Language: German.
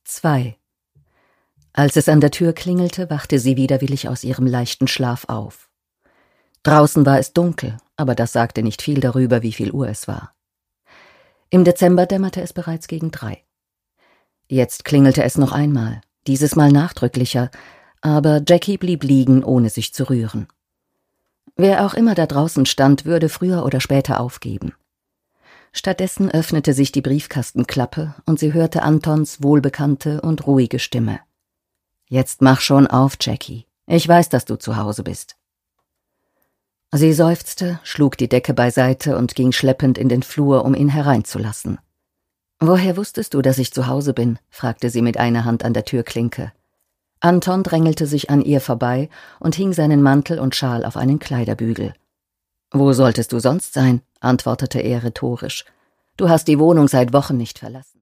2. Als es an der Tür klingelte, wachte sie widerwillig aus ihrem leichten Schlaf auf. Draußen war es dunkel, aber das sagte nicht viel darüber, wie viel Uhr es war. Im Dezember dämmerte es bereits gegen 3. Jetzt klingelte es noch einmal, dieses Mal nachdrücklicher, aber Jackie blieb liegen, ohne sich zu rühren. Wer auch immer da draußen stand, würde früher oder später aufgeben. Stattdessen öffnete sich die Briefkastenklappe und sie hörte Antons wohlbekannte und ruhige Stimme. »Jetzt mach schon auf, Jackie. Ich weiß, dass du zu Hause bist.« Sie seufzte, schlug die Decke beiseite und ging schleppend in den Flur, um ihn hereinzulassen. »Woher wusstest du, dass ich zu Hause bin?« fragte sie mit einer Hand an der Türklinke. Anton drängelte sich an ihr vorbei und hing seinen Mantel und Schal auf einen Kleiderbügel. »Wo solltest du sonst sein?« antwortete er rhetorisch. »Du hast die Wohnung seit Wochen nicht verlassen.«